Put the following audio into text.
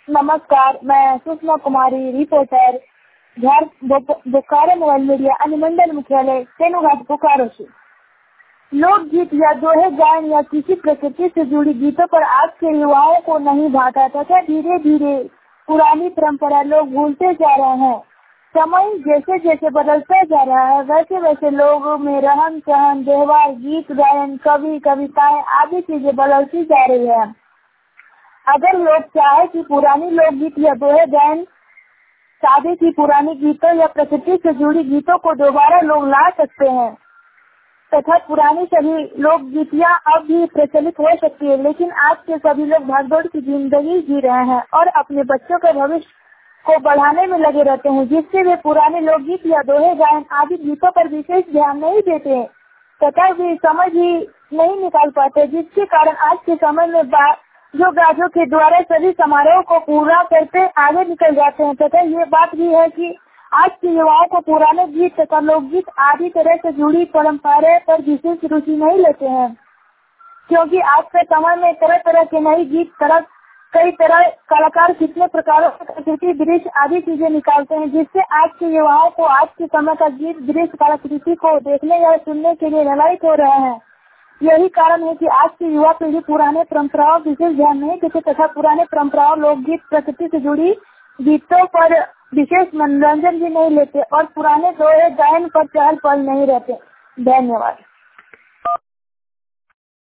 नमस्कार, मैं Sushma Kumari, reporter, Bokaro mobile media अनुमंडल मुख्यालय तेनुघाट बोकारो से। लोकगीत या दोहे गायन या किसी प्रकृति से जुड़ी गीतों पर आज के युवाओं को नहीं भाता तथा धीरे धीरे पुरानी परंपरा लोग भूलते जा रहे हैं। समय जैसे जैसे बदलता जा रहा है वैसे वैसे लोगों में रहन सहन, व्यवहार, गीत गायन, कवि कविताएं आदि चीजें बदलती जा रही है। अगर लोग चाहे कि पुरानी लोकगीत या दोहे गायन, शादी की पुरानी गीतों या प्रकृति से जुड़ी गीतों को दोबारा लोग ला सकते हैं तथा पुरानी सभी लोकगीतियां अब भी प्रचलित हो सकती है, लेकिन आज के सभी लोग भागदौड़ की जिंदगी जी रहे हैं और अपने बच्चों के भविष्य को बढ़ाने में लगे रहते हैं, जिससे वे पुराने लोकगीत या दोहे गायन आदि गीतों पर विशेष ध्यान नहीं देते हैं तथा वे समझ ही नहीं निकाल पाते, जिसके कारण आज के समय में जो गाजों के द्वारा सभी समारोह को पूरा करते आगे निकल जाते हैं तथा ये बात भी है कि आज के युवाओं को पुराने गीत तथा लोकगीत आदि तरह से जुड़ी परंपराएं पर विशेष रुचि नहीं लेते हैं, क्योंकि आज के समय में तरह तरह के नए गीत कई तरह कलाकार कितने प्रकारों की प्रकृति दृश्य आदि चीजें निकालते हैं, जिससे आज के युवाओं को आज के समय का गीत दृश्य कलाकृति को देखने या सुनने के लिए ललायित हो रहे हैं। यही कारण है कि आज की युवा पीढ़ी पुराने परंपराओं विशेष ध्यान नहीं देते तथा पुराने परंपराओं, लोकगीत, प्रकृति से जुड़ी गीतों पर विशेष मनोरंजन भी नहीं लेते और पुराने दोहे गायन पर चहल पहल नहीं रहते। धन्यवाद।